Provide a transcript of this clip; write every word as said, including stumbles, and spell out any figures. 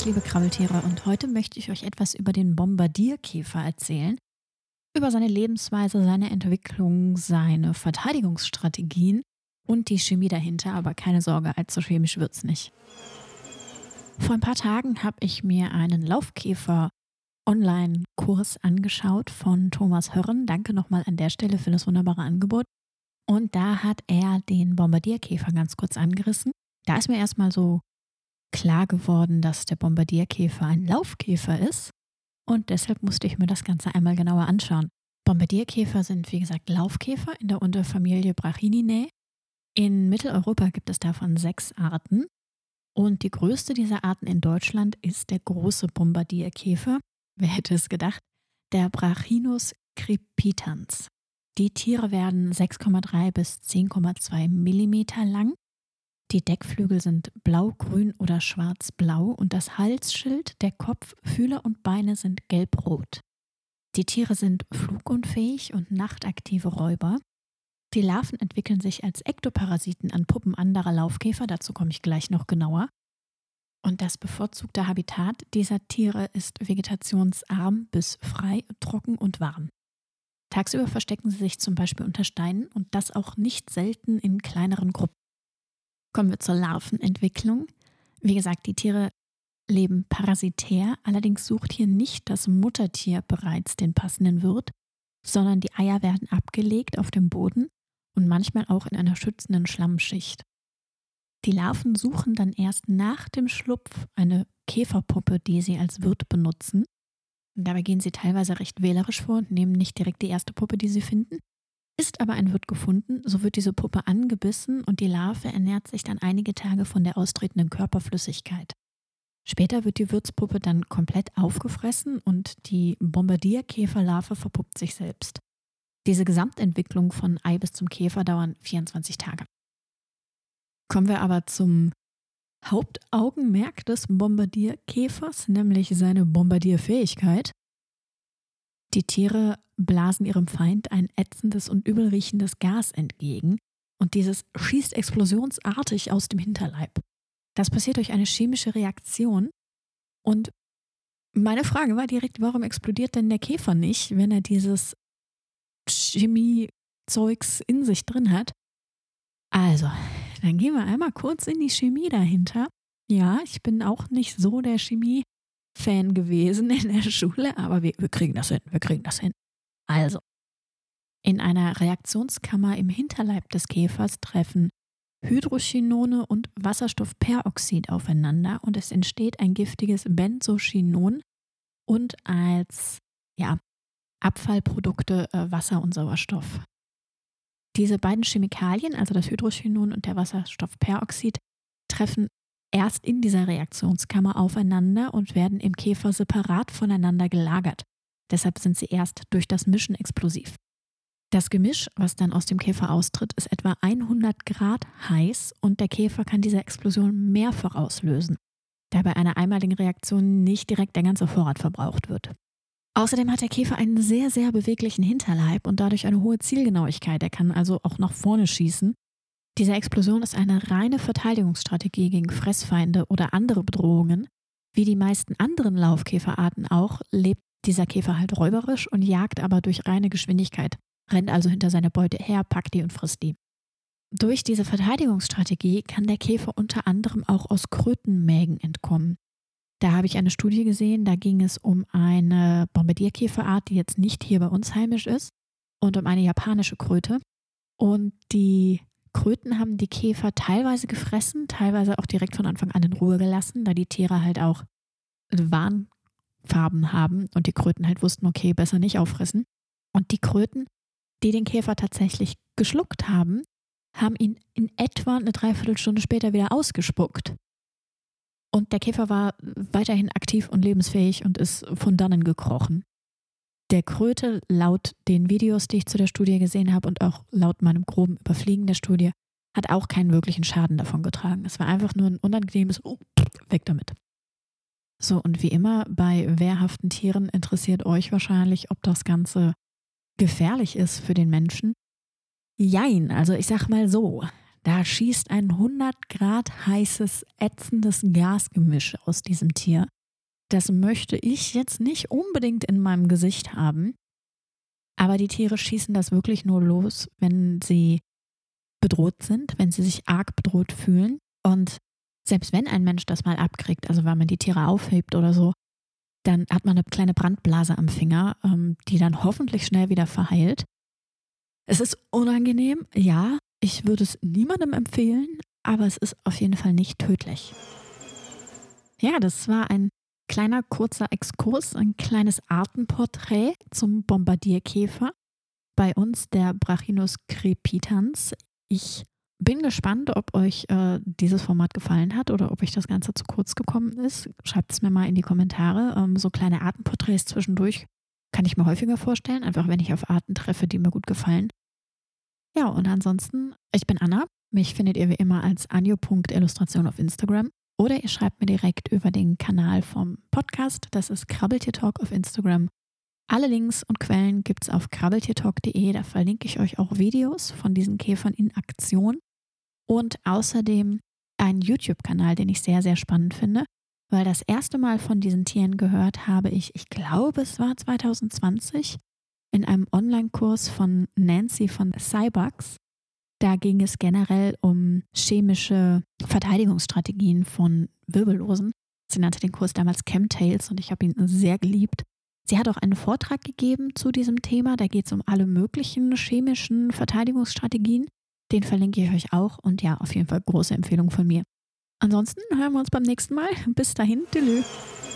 liebe Krabbeltiere, und heute möchte ich euch etwas über den Bombardierkäfer erzählen, über seine Lebensweise, seine Entwicklung, seine Verteidigungsstrategien und die Chemie dahinter, aber keine Sorge, allzu chemisch wird's nicht. Vor ein paar Tagen habe ich mir einen Laufkäfer-Online-Kurs angeschaut von Thomas Hörren. Danke nochmal an der Stelle für das wunderbare Angebot. Und da hat er den Bombardierkäfer ganz kurz angerissen. Da ist mir erstmal so klar geworden, dass der Bombardierkäfer ein Laufkäfer ist, und deshalb musste ich mir das Ganze einmal genauer anschauen. Bombardierkäfer sind, wie gesagt, Laufkäfer in der Unterfamilie Brachinidae. In Mitteleuropa gibt es davon sechs Arten, und die größte dieser Arten in Deutschland ist der große Bombardierkäfer. Wer hätte es gedacht? Der Brachinus crepitans. Die Tiere werden sechs Komma drei bis zehn Komma zwei Millimeter lang. Die Deckflügel sind blau-grün oder schwarz-blau und das Halsschild, der Kopf, Fühler und Beine sind gelb-rot. Die Tiere sind flugunfähig und nachtaktive Räuber. Die Larven entwickeln sich als Ektoparasiten an Puppen anderer Laufkäfer, dazu komme ich gleich noch genauer. Und das bevorzugte Habitat dieser Tiere ist vegetationsarm bis frei, trocken und warm. Tagsüber verstecken sie sich zum Beispiel unter Steinen, und das auch nicht selten in kleineren Gruppen. Kommen wir zur Larvenentwicklung. Wie gesagt, die Tiere leben parasitär, allerdings sucht hier nicht das Muttertier bereits den passenden Wirt, sondern die Eier werden abgelegt auf dem Boden und manchmal auch in einer schützenden Schlammschicht. Die Larven suchen dann erst nach dem Schlupf eine Käferpuppe, die sie als Wirt benutzen. Und dabei gehen sie teilweise recht wählerisch vor und nehmen nicht direkt die erste Puppe, die sie finden. Ist aber ein Wirt gefunden, so wird diese Puppe angebissen und die Larve ernährt sich dann einige Tage von der austretenden Körperflüssigkeit. Später wird die Wirtspuppe dann komplett aufgefressen und die Bombardierkäferlarve verpuppt sich selbst. Diese Gesamtentwicklung von Ei bis zum Käfer dauern vierundzwanzig Tage. Kommen wir aber zum Hauptaugenmerk des Bombardierkäfers, nämlich seine Bombardierfähigkeit. Die Tiere blasen ihrem Feind ein ätzendes und übelriechendes Gas entgegen, und dieses schießt explosionsartig aus dem Hinterleib. Das passiert durch eine chemische Reaktion, und meine Frage war direkt, warum explodiert denn der Käfer nicht, wenn er dieses Chemiezeugs in sich drin hat? Also, dann gehen wir einmal kurz in die Chemie dahinter. Ja, ich bin auch nicht so der Chemie-Fan gewesen in der Schule, aber wir, wir kriegen das hin, wir kriegen das hin. Also, in einer Reaktionskammer im Hinterleib des Käfers treffen Hydrochinone und Wasserstoffperoxid aufeinander und es entsteht ein giftiges Benzochinon und als ja, Abfallprodukte äh, Wasser und Sauerstoff. Diese beiden Chemikalien, also das Hydrochinon und der Wasserstoffperoxid, treffen erst in dieser Reaktionskammer aufeinander und werden im Käfer separat voneinander gelagert. Deshalb sind sie erst durch das Mischen explosiv. Das Gemisch, was dann aus dem Käfer austritt, ist etwa hundert Grad heiß und der Käfer kann diese Explosion mehrfach auslösen, da bei einer einmaligen Reaktion nicht direkt der ganze Vorrat verbraucht wird. Außerdem hat der Käfer einen sehr, sehr beweglichen Hinterleib und dadurch eine hohe Zielgenauigkeit. Er kann also auch nach vorne schießen. Diese Explosion ist eine reine Verteidigungsstrategie gegen Fressfeinde oder andere Bedrohungen. Wie die meisten anderen Laufkäferarten auch, lebt dieser Käfer halt räuberisch und jagt aber durch reine Geschwindigkeit, rennt also hinter seiner Beute her, packt die und frisst die. Durch diese Verteidigungsstrategie kann der Käfer unter anderem auch aus Krötenmägen entkommen. Da habe ich eine Studie gesehen, da ging es um eine Bombardierkäferart, die jetzt nicht hier bei uns heimisch ist, und um eine japanische Kröte. Und die Kröten haben die Käfer teilweise gefressen, teilweise auch direkt von Anfang an in Ruhe gelassen, da die Tiere halt auch Warnfarben haben und die Kröten halt wussten, okay, besser nicht auffressen. Und die Kröten, die den Käfer tatsächlich geschluckt haben, haben ihn in etwa eine Dreiviertelstunde später wieder ausgespuckt. Und der Käfer war weiterhin aktiv und lebensfähig und ist von dannen gekrochen. Der Kröte, laut den Videos, die ich zu der Studie gesehen habe und auch laut meinem groben Überfliegen der Studie, hat auch keinen wirklichen Schaden davon getragen. Es war einfach nur ein unangenehmes oh, weg damit. So, und wie immer bei wehrhaften Tieren interessiert euch wahrscheinlich, ob das Ganze gefährlich ist für den Menschen. Jein, also ich sag mal so, da schießt ein hundert Grad heißes, ätzendes Gasgemisch aus diesem Tier. das möchte ich jetzt nicht unbedingt in meinem Gesicht haben. Aber die Tiere schießen das wirklich nur los, wenn sie bedroht sind, wenn sie sich arg bedroht fühlen. Und selbst wenn ein Mensch das mal abkriegt, also wenn man die Tiere aufhebt oder so, dann hat man eine kleine Brandblase am Finger, ähm, die dann hoffentlich schnell wieder verheilt. Es ist unangenehm, ja, ich würde es niemandem empfehlen, aber es ist auf jeden Fall nicht tödlich. Ja, das war ein kleiner kurzer Exkurs, ein kleines Artenporträt zum Bombardierkäfer. Bei uns der Brachynos crepitans. Ich bin gespannt, ob euch äh, dieses Format gefallen hat oder ob euch das Ganze zu kurz gekommen ist. Schreibt es mir mal in die Kommentare. Ähm, so kleine Artenporträts zwischendurch kann ich mir häufiger vorstellen, einfach wenn ich auf Arten treffe, die mir gut gefallen. Ja, und ansonsten, ich bin Anna. Mich findet ihr wie immer als anjo punkt illustration auf Instagram. Oder ihr schreibt mir direkt über den Kanal vom Podcast. Das ist Krabbeltiertalk auf Instagram. Alle Links und Quellen gibt es auf krabbeltiertalk punkt de. Da verlinke ich euch auch Videos von diesen Käfern in Aktion. Und außerdem einen YouTube-Kanal, den ich sehr, sehr spannend finde. Weil das erste Mal von diesen Tieren gehört habe ich, ich glaube es war zwanzig zwanzig, in einem Online-Kurs von Nancy von Cybugs. Da ging es generell um chemische Verteidigungsstrategien von Wirbellosen. Sie nannte den Kurs damals Chemtails und ich habe ihn sehr geliebt. Sie hat auch einen Vortrag gegeben zu diesem Thema. Da geht es um alle möglichen chemischen Verteidigungsstrategien. Den verlinke ich euch auch und ja, auf jeden Fall große Empfehlung von mir. Ansonsten hören wir uns beim nächsten Mal. Bis dahin, tschüss.